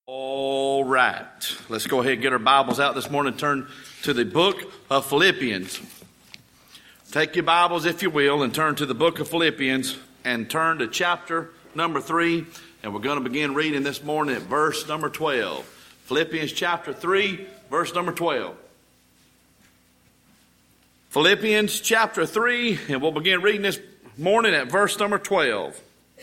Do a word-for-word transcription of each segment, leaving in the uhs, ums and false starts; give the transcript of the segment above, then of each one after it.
All right, let's go ahead and get our Bibles out this morning and turn to the book of Philippians. Take your Bibles, if you will, and turn to the book of Philippians and turn to chapter number three. And we're going to begin reading this morning at verse number twelve. Philippians chapter three, verse number twelve. Philippians chapter three, and we'll begin reading this morning at verse number twelve.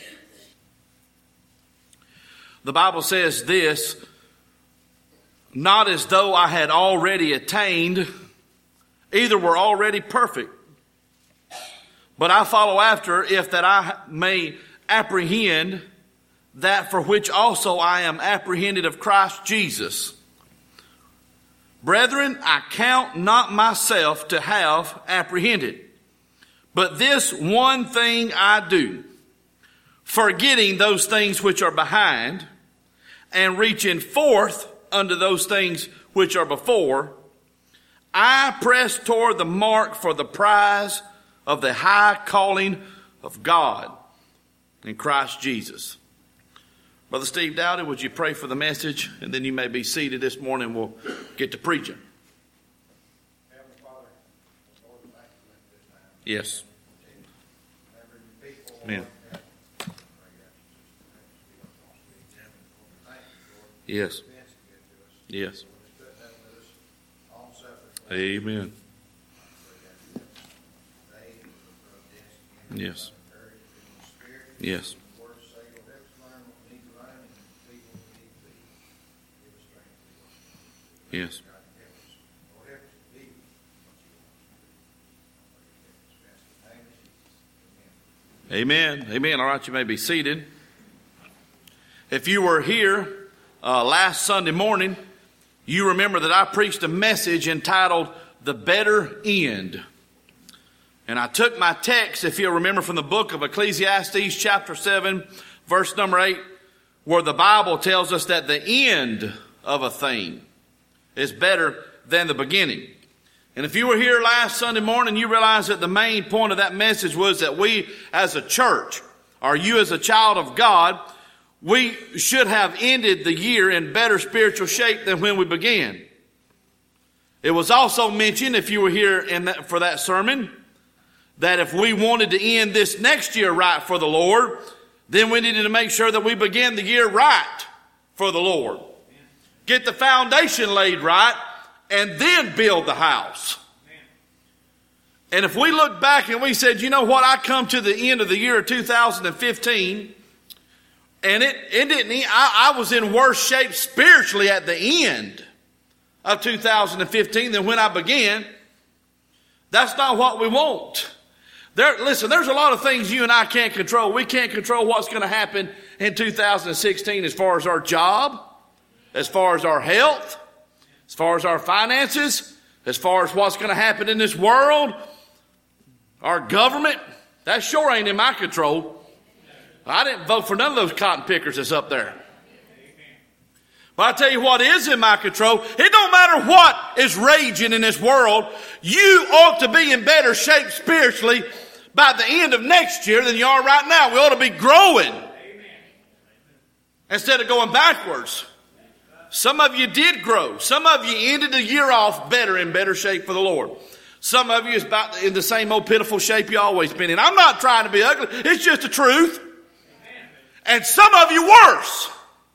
The Bible says this: not as though I had already attained, either were already perfect, but I follow after, if that I may apprehend that for which also I am apprehended of Christ Jesus. Brethren, I count not myself to have apprehended, but this one thing I do, forgetting those things which are behind, and reaching forth unto those things which are before, I press toward the mark for the prize of the high calling of God in Christ Jesus. Brother Steve Dowdy, would you pray for the message? And then you may be seated this morning. We'll get to preaching. Yes. Amen. Yes. Yes. Amen. Yes. Yes. Yes. Amen. Amen. All right, you may be seated. If you were here Uh, last Sunday morning, you remember that I preached a message entitled The Better End. And I took my text, if you'll remember, from the book of Ecclesiastes chapter seven, verse number eight, where the Bible tells us that the end of a thing is better than the beginning. And if you were here last Sunday morning, you realize that the main point of that message was that we as a church, or you as a child of God, we should have ended the year in better spiritual shape than when we began. It was also mentioned, if you were here in that, for that sermon, that if we wanted to end this next year right for the Lord, then we needed to make sure that we began the year right for the Lord. Get the foundation laid right, and then build the house. And if we look back and we said, you know what, I come to the end of the year of two thousand fifteen, and it, it didn't, I, I was in worse shape spiritually at the end of two thousand fifteen than when I began. That's not what we want. There, listen, there's a lot of things you and I can't control. We can't control what's going to happen in two thousand sixteen as far as our job, as far as our health, as far as our finances, as far as what's going to happen in this world, our government. That sure ain't in my control. I didn't vote for none of those cotton pickers that's up there. But I tell you what is in my control. It don't matter what is raging in this world. You ought to be in better shape spiritually by the end of next year than you are right now. We ought to be growing instead of going backwards. Some of you did grow. Some of you ended the year off better, in better shape for the Lord. Some of you is about in the same old pitiful shape you always been in. I'm not trying to be ugly. It's just the truth. And some of you worse.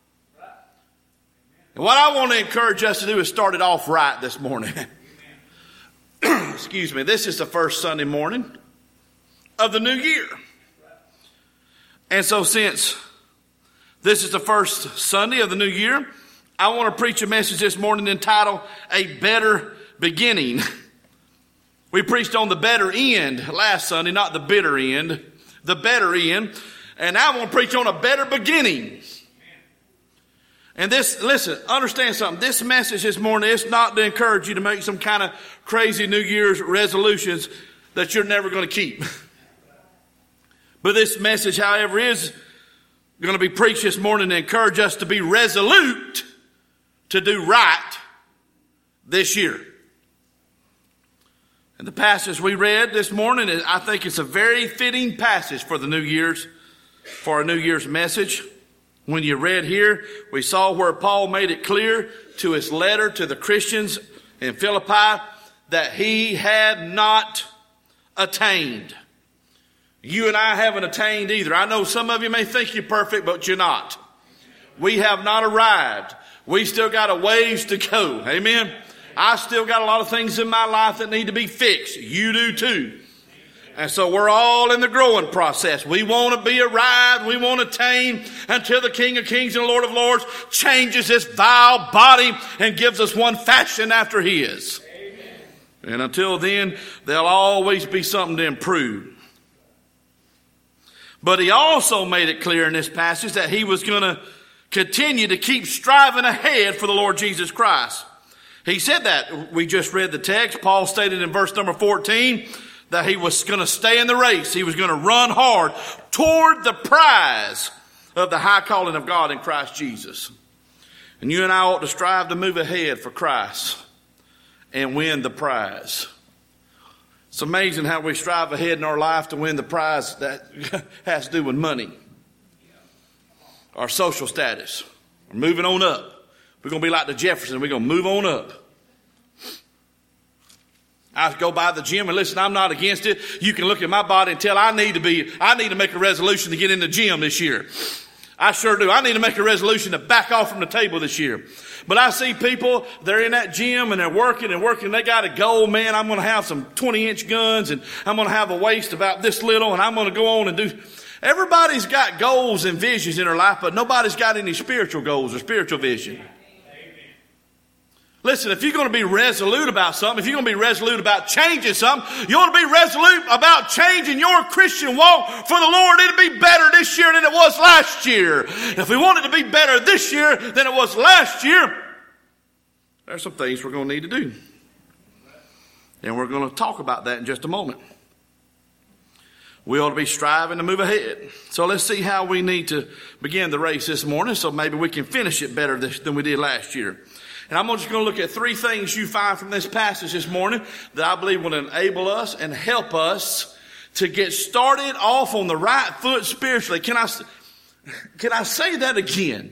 And what I want to encourage us to do is start it off right this morning. Excuse me. This is the first Sunday morning of the new year. And so since this is the first Sunday of the new year, I want to preach a message this morning entitled A Better Beginning. We preached on the better end last Sunday, not the bitter end. The better end. And now I want to preach on a better beginning. And this, listen, understand something. This message this morning is not to encourage you to make some kind of crazy New Year's resolutions that you're never going to keep. But this message, however, is going to be preached this morning to encourage us to be resolute to do right this year. And the passage we read this morning, I think it's a very fitting passage for the New Year's, for a New Year's message. When you read here, we saw where Paul made it clear to his letter to the Christians in Philippi that he had not attained. You and I haven't attained either. I know some of you may think you're perfect, but you're not. We have not arrived. We still got a ways to go. Amen. I still got a lot of things in my life that need to be fixed. You do too. And so we're all in the growing process. We want to be arrived. We want to attain until the King of Kings and Lord of Lords changes this vile body and gives us one fashion after his. Amen. And until then, there'll always be something to improve. But he also made it clear in this passage that he was going to continue to keep striving ahead for the Lord Jesus Christ. He said that. We just read the text. Paul stated in verse number fourteen that he was going to stay in the race. He was going to run hard toward the prize of the high calling of God in Christ Jesus. And you and I ought to strive to move ahead for Christ and win the prize. It's amazing how we strive ahead in our life to win the prize that has to do with money, our social status. We're moving on up. We're going to be like the Jeffersons. We're going to move on up. I go by the gym and listen, I'm not against it. You can look at my body and tell I need to be, I need to make a resolution to get in the gym this year. I sure do. I need to make a resolution to back off from the table this year. But I see people, they're in that gym and they're working and working. They got a goal, man. I'm going to have some twenty inch guns and I'm going to have a waist about this little and I'm going to go on and do. Everybody's got goals and visions in their life, but nobody's got any spiritual goals or spiritual vision. Listen, if you're going to be resolute about something, if you're going to be resolute about changing something, you want to be resolute about changing your Christian walk for the Lord. It'll be better this year than it was last year. If we want it to be better this year than it was last year, there's some things we're going to need to do. And we're going to talk about that in just a moment. We ought to be striving to move ahead. So let's see how we need to begin the race this morning so maybe we can finish it better this, than we did last year. And I'm just going to look at three things you find from this passage this morning that I believe will enable us and help us to get started off on the right foot spiritually. Can I, can I say that again?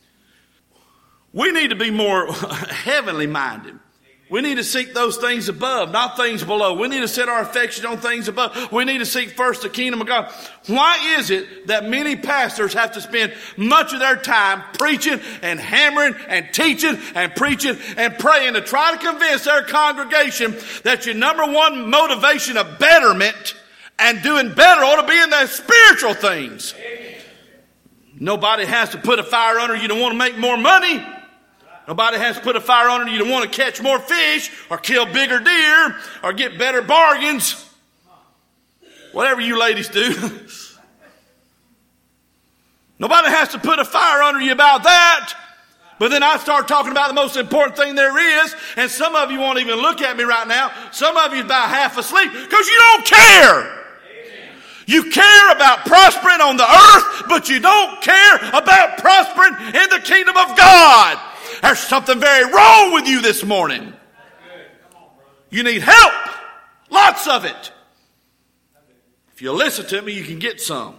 We need to be more heavenly minded. We need to seek those things above, not things below. We need to set our affection on things above. We need to seek first the kingdom of God. Why is it that many pastors have to spend much of their time preaching and hammering and teaching and preaching and praying to try to convince their congregation that your number one motivation of betterment and doing better ought to be in the spiritual things? Amen. Nobody has to put a fire under you to want to make more money. Nobody has to put a fire under you to want to catch more fish or kill bigger deer or get better bargains. Whatever you ladies do. Nobody has to put a fire under you about that. But then I start talking about the most important thing there is, and some of you won't even look at me right now. Some of you are about half asleep because you don't care. You care about prospering on the earth, but you don't care about prospering in the kingdom of God. There's something very wrong with you this morning. You need help. Lots of it. If you listen to me, you can get some.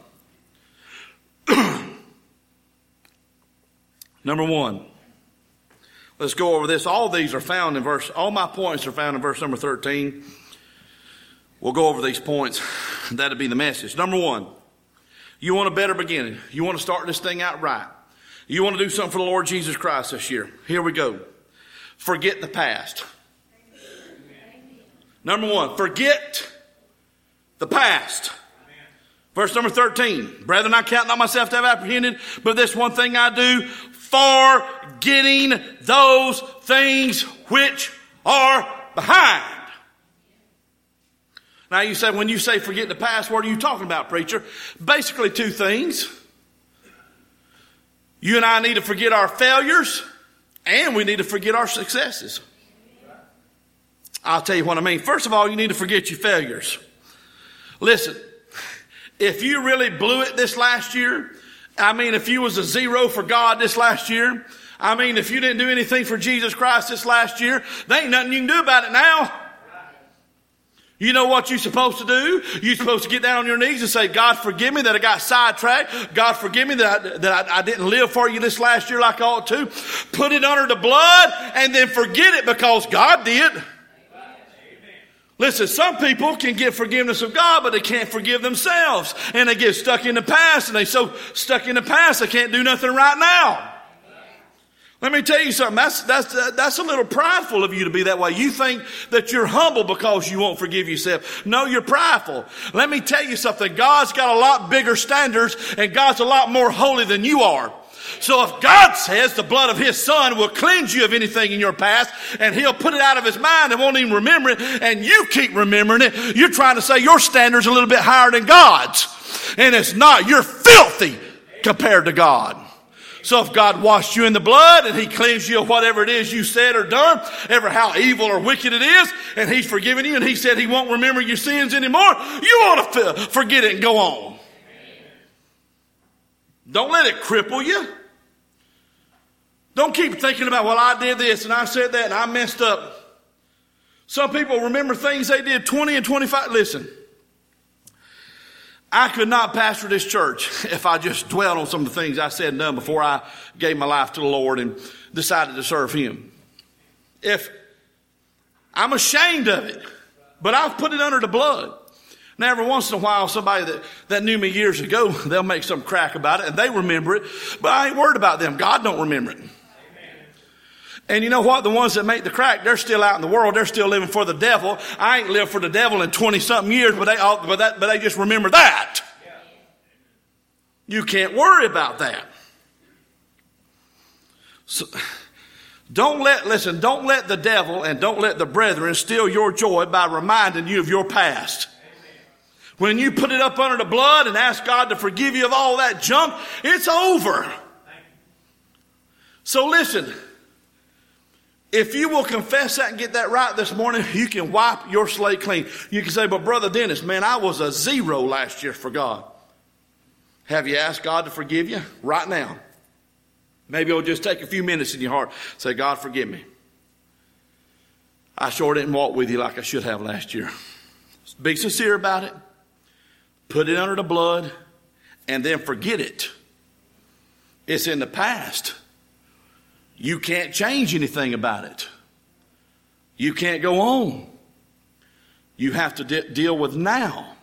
Number one. Let's go over this. All these are found in verse, all my points are found in verse number thirteen. We'll go over these points. That'll be the message. Number one. You want a better beginning. You want to start this thing out right. You want to do something for the Lord Jesus Christ this year. Here we go. Forget the past. Number one, forget the past. Verse number thirteen. Brethren, I count not myself to have apprehended, but this one thing I do, forgetting those things which are behind. Now you say, when you say forget the past, what are you talking about, preacher? Basically two things. You and I need to forget our failures, and we need to forget our successes. I'll tell you what I mean. First of all, you need to forget your failures. Listen, if you really blew it this last year, I mean, if you was a zero for God this last year, I mean, if you didn't do anything for Jesus Christ this last year, there ain't nothing you can do about it now. You know what you're supposed to do? You're supposed to get down on your knees and say, God, forgive me that I got sidetracked. God, forgive me that I, that I, I didn't live for you this last year like I ought to. Put it under the blood and then forget it because God did. Listen, some people can get forgiveness of God, but they can't forgive themselves. And they get stuck in the past, and they so stuck in the past they can't do nothing right now. Let me tell you something. That's, that's, that's a little prideful of you to be that way. You think that you're humble because you won't forgive yourself. No, you're prideful. Let me tell you something. God's got a lot bigger standards, and God's a lot more holy than you are. So if God says the blood of his son will cleanse you of anything in your past, and he'll put it out of his mind and won't even remember it, and you keep remembering it, you're trying to say your standard's a little bit higher than God's. And it's not. You're filthy compared to God. So if God washed you in the blood and he cleansed you of whatever it is you said or done, ever how evil or wicked it is, and he's forgiven you and he said he won't remember your sins anymore, you ought to forget it and go on. Don't let it cripple you. Don't keep thinking about, well, I did this and I said that and I messed up. Some people remember things they did twenty and twenty-five. Listen. I could not pastor this church if I just dwelled on some of the things I said and done before I gave my life to the Lord and decided to serve him. If I'm ashamed of it, but I've put it under the blood. Now, every once in a while, somebody that, that knew me years ago, they'll make some crack about it and they remember it, but I ain't worried about them. God don't remember it. And you know what? The ones that make the crack, they're still out in the world. They're still living for the devil. I ain't lived for the devil in twenty-something years, but they all, but that, but they just remember that. You can't worry about that. So, don't let, listen, don't let the devil and don't let the brethren steal your joy by reminding you of your past. When you put it up under the blood and ask God to forgive you of all that junk, it's over. So listen. If you will confess that and get that right this morning, you can wipe your slate clean. You can say, but Brother Dennis, man, I was a zero last year for God. Have you asked God to forgive you right now? Maybe it'll just take a few minutes in your heart. Say, God, forgive me. I sure didn't walk with you like I should have last year. Be sincere about it. Put it under the blood and then forget it. It's in the past. You can't change anything about it. You can't go on. You have to de- deal with now.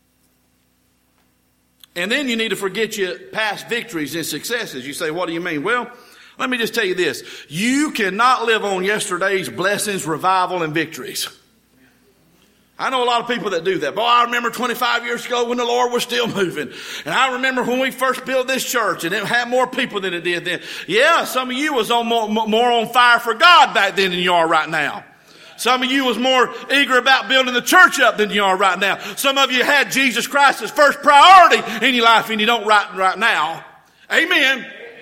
And then you need to forget your past victories and successes. You say, what do you mean? Well, let me just tell you this. You cannot live on yesterday's blessings, revival, and victories. I know a lot of people that do that. Boy, I remember twenty-five years ago when the Lord was still moving. And I remember when we first built this church and it had more people than it did then. Yeah, some of you was on more, more on fire for God back then than you are right now. Some of you was more eager about building the church up than you are right now. Some of you had Jesus Christ as first priority in your life and you don't right, right now. Amen. Amen.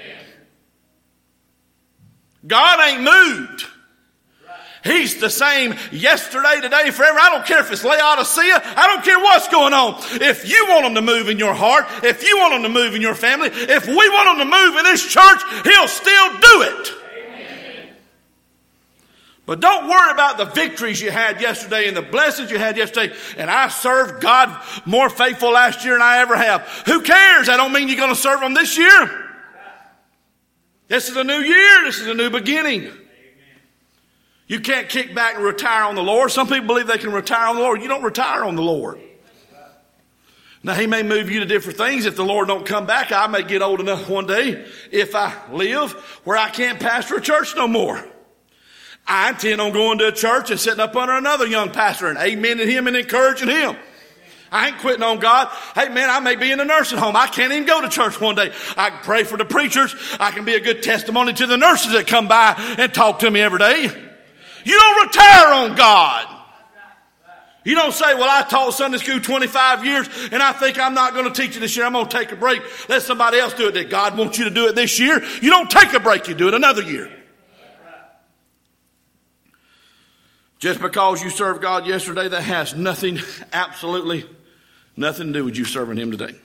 God ain't moved. He's the same yesterday, today, forever. I don't care if it's Laodicea. I don't care what's going on. If you want him to move in your heart, if you want him to move in your family, if we want him to move in this church, he'll still do it. Amen. But don't worry about the victories you had yesterday and the blessings you had yesterday. And I served God more faithful last year than I ever have. Who cares? I don't mean you're going to serve him this year. This is a new year. This is a new beginning. You can't kick back and retire on the Lord. Some people believe they can retire on the Lord. You don't retire on the Lord. Now, he may move you to different things. If the Lord don't come back, I may get old enough one day, if I live, where I can't pastor a church no more. I intend on going to a church and sitting up under another young pastor and amening him and encouraging him. I ain't quitting on God. Hey, man, I may be in a nursing home. I can't even go to church one day. I can pray for the preachers. I can be a good testimony to the nurses that come by and talk to me every day. You don't retire on God. You don't say, well, I taught Sunday school twenty-five years and I think I'm not going to teach it this year. I'm going to take a break. Let somebody else do it. Did God want you to do it this year? You don't take a break. You do it another year. Just because you served God yesterday, that has nothing, absolutely nothing to do with you serving him today.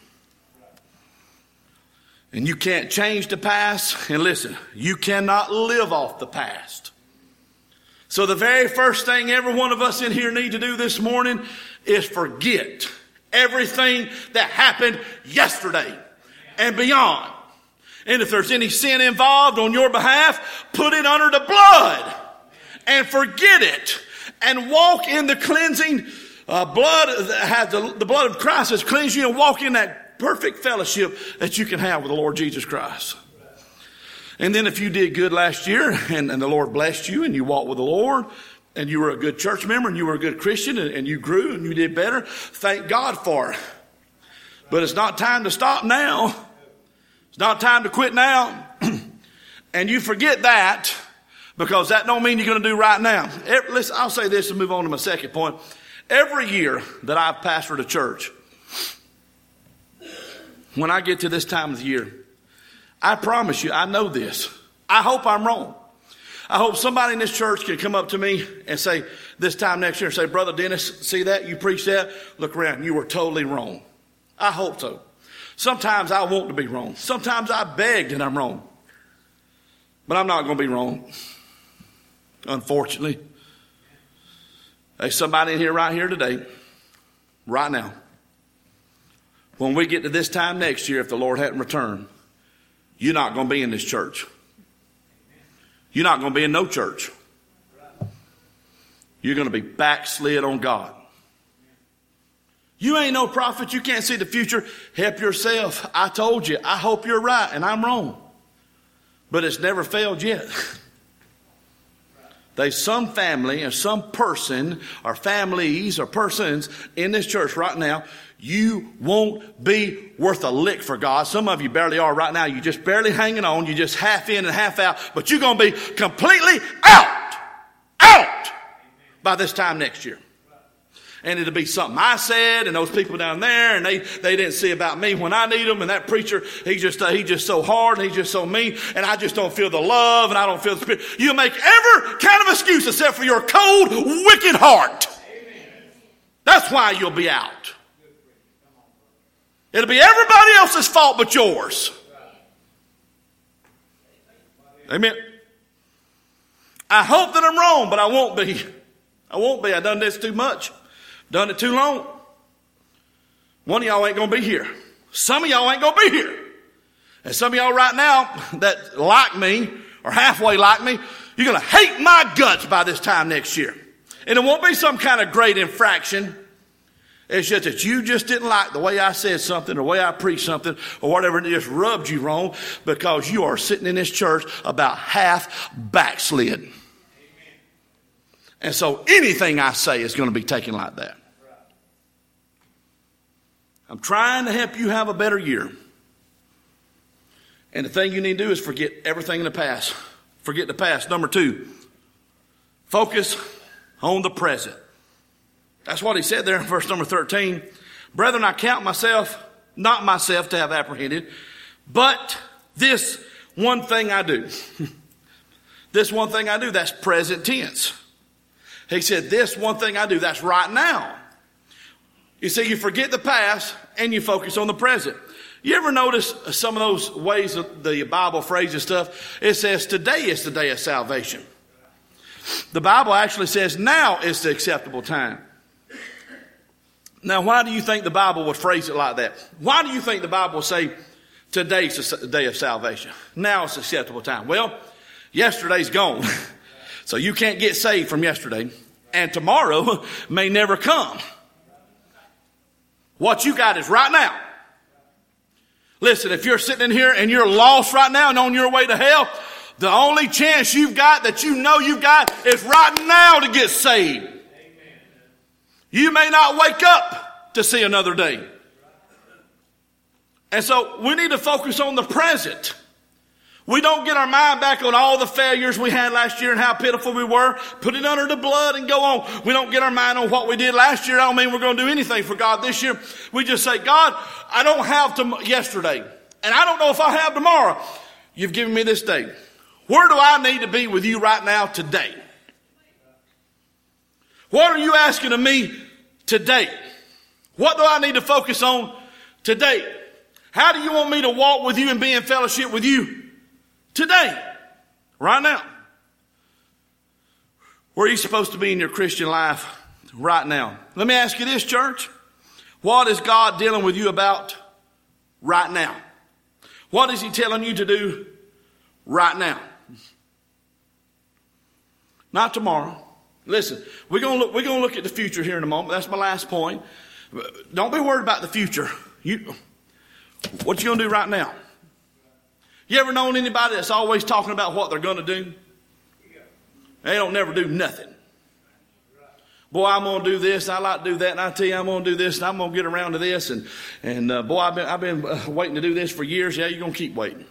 And you can't change the past. And listen, you cannot live off the past. So the very first thing every one of us in here need to do this morning is forget everything that happened yesterday and beyond. And if there's any sin involved on your behalf, put it under the blood and forget it and walk in the cleansing uh, blood that has the, the blood of Christ has cleansed you, and walk in that perfect fellowship that you can have with the Lord Jesus Christ. And then if you did good last year and, and the Lord blessed you and you walked with the Lord and you were a good church member and you were a good Christian and, and you grew and you did better, thank God for it. But it's not time to stop now. It's not time to quit now. And you forget that, because that don't mean you're going to do right now. Every, listen, I'll say this and move on to my second point. Every year that I've pastored a church, when I get to this time of the year, I promise you, I know this. I hope I'm wrong. I hope somebody in this church can come up to me and say, this time next year, and say, Brother Dennis, see that? You preached that? Look around. You were totally wrong. I hope so. Sometimes I want to be wrong. Sometimes I beg that I'm wrong. But I'm not going to be wrong, unfortunately. There's somebody in here right here today, right now. When we get to this time next year, if the Lord hadn't returned, you're not going to be in this church. You're not going to be in no church. You're going to be backslid on God. You ain't no prophet. You can't see the future. Help yourself. I told you. I hope you're right and I'm wrong. But it's never failed yet. There's some family or some person or families or persons in this church right now, you won't be worth a lick for God. Some of you barely are right now. You're just barely hanging on. You're just half in and half out. But you're going to be completely out. Out by this time next year. And it'll be something I said and those people down there, and they, they didn't see about me when I need them. And that preacher, he just, uh, he just so hard and he's just so mean. And I just don't feel the love and I don't feel the spirit. You make every kind of excuse except for your cold, wicked heart. Amen. That's why you'll be out. It'll be everybody else's fault but yours. Amen. I hope that I'm wrong, but I won't be. I won't be. I've done this too much. Done it too long. One of y'all ain't going to be here. Some of y'all ain't going to be here. And some of y'all right now that like me or halfway like me, you're going to hate my guts by this time next year. And it won't be some kind of great infraction. It's just that you just didn't like the way I said something, or the way I preached something, or whatever, and it just rubbed you wrong because you are sitting in this church about half backslid. Amen. And so anything I say is going to be taken like that. I'm trying to help you have a better year. And the thing you need to do is forget everything in the past. Forget the past. Number two, focus on the present. That's what he said there in verse number thirteen. Brethren, I count myself, not myself to have apprehended, but this one thing I do. This one thing I do, that's present tense. He said, this one thing I do, that's right now. You see, you forget the past and you focus on the present. You ever notice some of those ways of the Bible phrases stuff? It says, today is the day of salvation. The Bible actually says, now is the acceptable time. Now, why do you think the Bible would phrase it like that? Why do you think the Bible will say, today's the day of salvation? Now is the acceptable time. Well, yesterday's gone. So you can't get saved from yesterday. And tomorrow may never come. What you got is right now. Listen, if you're sitting in here and you're lost right now and on your way to hell, the only chance you've got that you know you've got is right now to get saved. Amen. You may not wake up to see another day. And so we need to focus on the present. We don't get our mind back on all the failures we had last year and how pitiful we were. Put it under the blood and go on. We don't get our mind on what we did last year. I don't mean we're going to do anything for God this year. We just say, God, I don't have to yesterday. And I don't know if I have tomorrow. You've given me this day. Where do I need to be with you right now today? What are you asking of me today? What do I need to focus on today? How do you want me to walk with you and be in fellowship with you today? Right now. Where are you supposed to be in your Christian life right now? Let me ask you this, church. What is God dealing with you about right now? What is he telling you to do right now? Not tomorrow. Listen, we're going to look, we're going to look at the future here in a moment. That's my last point. Don't be worried about the future. You, what you going to do right now? You ever known anybody that's always talking about what they're going to do? They don't never do nothing. Boy, I'm going to do this. I like to do that. And I tell you, I'm going to do this. And I'm going to get around to this. And, and uh, boy, I've been, I've been uh, waiting to do this for years. Yeah, you're going to keep waiting.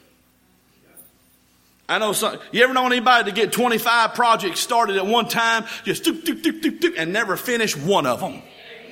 I know some, you ever know anybody to get twenty-five projects started at one time, just doop, doop, doop, doop, doop, and never finish one of them?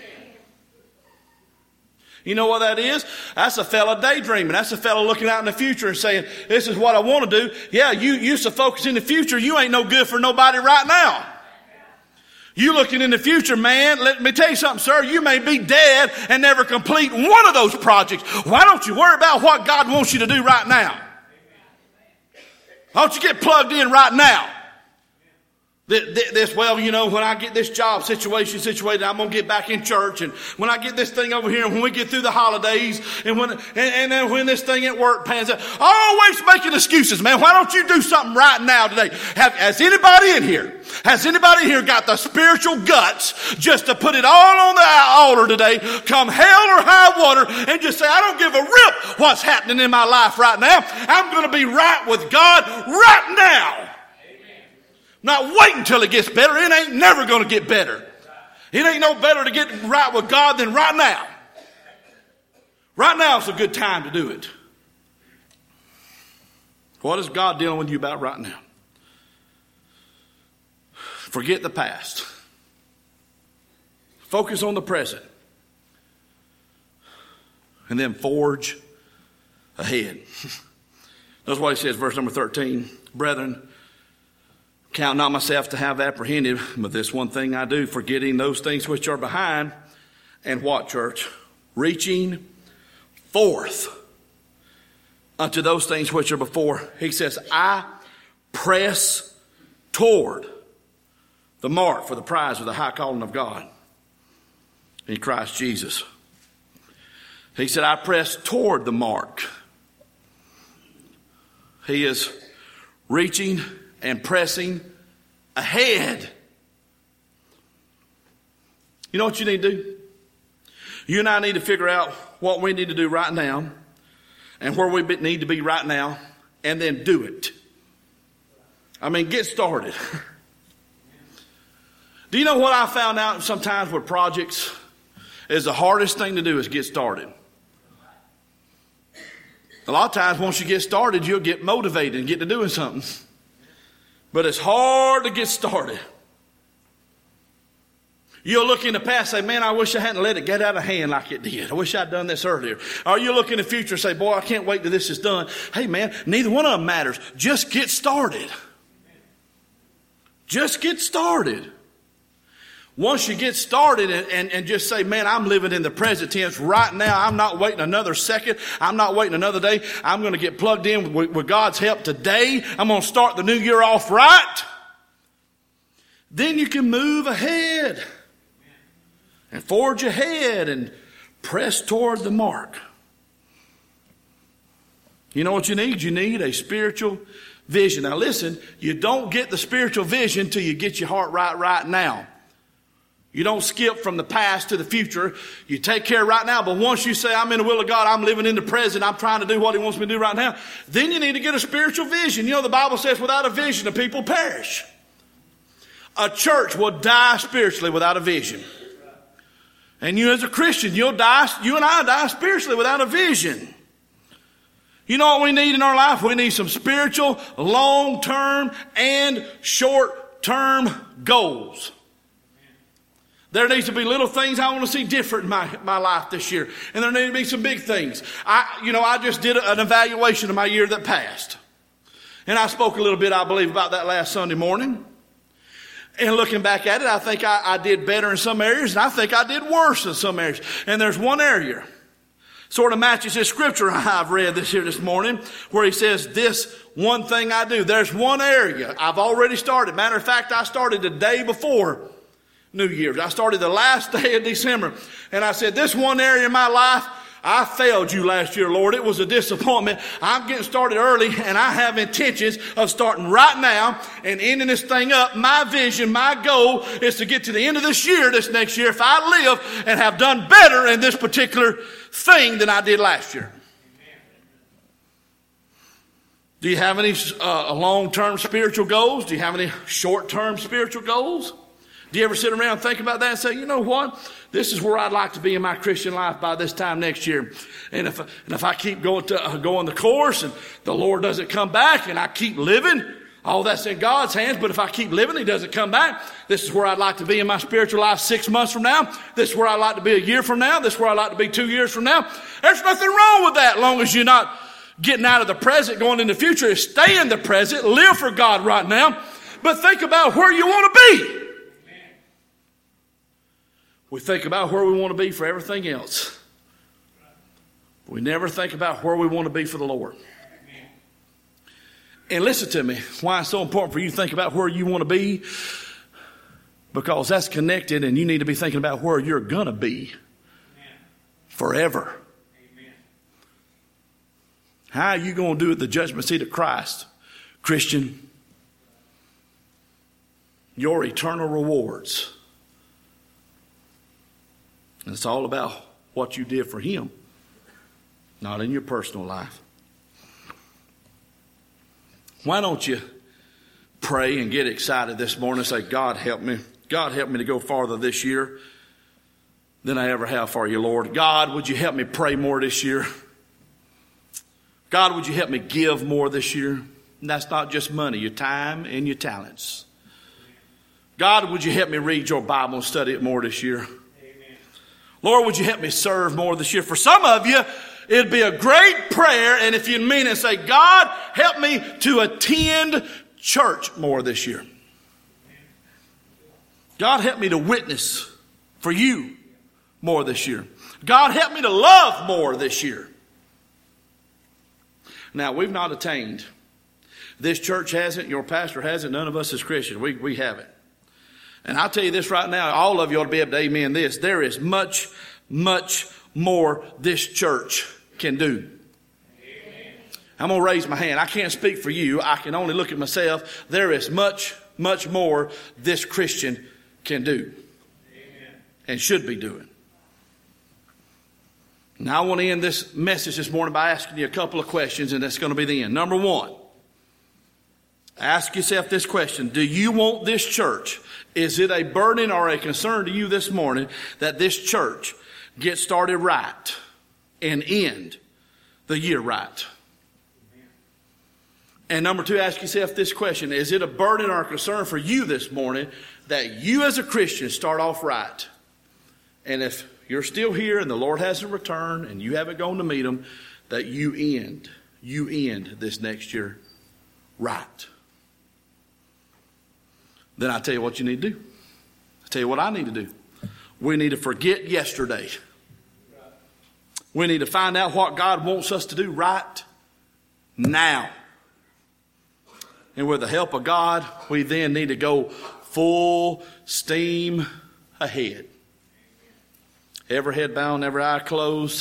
You know what that is? That's a fella daydreaming. That's a fella looking out in the future and saying, this is what I want to do. Yeah, you used to focus in the future. You ain't no good for nobody right now. You looking in the future, man, let me tell you something, sir. You may be dead and never complete one of those projects. Why don't you worry about what God wants you to do right now? Why don't you get plugged in right now? This, well, you know, when I get this job situation situated, I'm going to get back in church. And when I get this thing over here, and when we get through the holidays, and when, and, and then when this thing at work pans out, always making excuses, man. Why don't you do something right now today? Have, has anybody in here, has anybody here got the spiritual guts just to put it all on the altar today, come hell or high water, and just say, I don't give a rip what's happening in my life right now. I'm going to be right with God right now. Not wait until it gets better. It ain't never going to get better. It ain't no better to get right with God than right now. Right now is a good time to do it. What is God dealing with you about right now? Forget the past. Focus on the present. And then forge ahead. That's what he says, verse number thirteen. Brethren, count not myself to have apprehended, but this one thing I do, forgetting those things which are behind, and what, church? Reaching forth unto those things which are before. He says, I press toward the mark for the prize of the high calling of God in Christ Jesus. He said, I press toward the mark. He is reaching and pressing ahead. You know what you need to do? You and I need to figure out what we need to do right now and where we need to be right now, and then do it. I mean, get started. Do you know what I found out sometimes with projects is the hardest thing to do is get started. A lot of times once you get started, you'll get motivated and get to doing something. But it's hard to get started. You'll look in the past and say, man, I wish I hadn't let it get out of hand like it did. I wish I'd done this earlier. Or you look in the future and say, boy, I can't wait till this is done. Hey, man, neither one of them matters. Just get started. Just get started. Once you get started and, and, and just say, man, I'm living in the present tense right now. I'm not waiting another second. I'm not waiting another day. I'm going to get plugged in with, with God's help today. I'm going to start the new year off right. Then you can move ahead and forge ahead and press toward the mark. You know what you need? You need a spiritual vision. Now listen, you don't get the spiritual vision till you get your heart right right now. You don't skip from the past to the future. You take care right now. But once you say, I'm in the will of God, I'm living in the present, I'm trying to do what he wants me to do right now, then you need to get a spiritual vision. You know, the Bible says without a vision, the people perish. A church will die spiritually without a vision. And you as a Christian, you'll die, you and I die spiritually without a vision. You know what we need in our life? We need some spiritual, long-term, and short-term goals. There needs to be little things I want to see different in my, my life this year. And there need to be some big things. I, you know, I just did an evaluation of my year that passed. And I spoke a little bit, I believe, about that last Sunday morning. And looking back at it, I think I, I did better in some areas, and I think I did worse in some areas. And there's one area Sort of matches this scripture I've read this here this morning, where he says, this one thing I do. There's one area I've already started. Matter of fact, I started the day before New Year's. I started the last day of December. And I said, this one area in my life, I failed you last year, Lord. It was a disappointment. I'm getting started early, and I have intentions of starting right now and ending this thing up. My vision, my goal is to get to the end of this year, this next year, if I live and have done better in this particular thing than I did last year. Do you have any uh, long-term spiritual goals? Do you have any short-term spiritual goals? Do you ever sit around and think about that and say, you know what? This is where I'd like to be in my Christian life by this time next year. And if, and if I keep going to uh, going the course and the Lord doesn't come back and I keep living, all that's in God's hands. But if I keep living, He doesn't come back. This is where I'd like to be in my spiritual life six months from now. This is where I'd like to be a year from now. This is where I'd like to be two years from now. There's nothing wrong with that, as long as you're not getting out of the present, going in the future. Stay in the present, live for God right now, but think about where you want to be. We think about where we want to be for everything else. We never think about where we want to be for the Lord. And listen to me, why it's so important for you to think about where you want to be, because that's connected, and you need to be thinking about where you're going to be forever. How are you going to do at the judgment seat of Christ, Christian? Your eternal rewards. And it's all about what you did for Him, not in your personal life. Why don't you pray and get excited this morning and say, God, help me. God, help me to go farther this year than I ever have for you, Lord. God, would you help me pray more this year? God, would you help me give more this year? And that's not just money, your time and your talents. God, would you help me read your Bible and study it more this year? Lord, would you help me serve more this year? For some of you, it'd be a great prayer, and if you mean it, say, God, help me to attend church more this year. God, help me to witness for you more this year. God, help me to love more this year. Now, we've not attained. This church hasn't, your pastor hasn't, none of us as Christians. We, we haven't. And I'll tell you this right now, all of you ought to be able to amen this. There is much, much more this church can do. Amen. I'm going to raise my hand. I can't speak for you. I can only look at myself. There is much, much more this Christian can do. Amen. And should be doing. Now I want to end this message this morning by asking you a couple of questions, and that's going to be the end. Number one, ask yourself this question. Do you want this church? Is it a burden or a concern to you this morning that this church get started right and end the year right? And number two, ask yourself this question. Is it a burden or a concern for you this morning that you as a Christian start off right? And if you're still here and the Lord hasn't returned and you haven't gone to meet Him, that you end, you end this next year right. Then I tell you what you need to do. I tell you what I need to do. We need to forget yesterday. We need to find out what God wants us to do right now. And with the help of God, we then need to go full steam ahead. Every head bowed, every eye closed.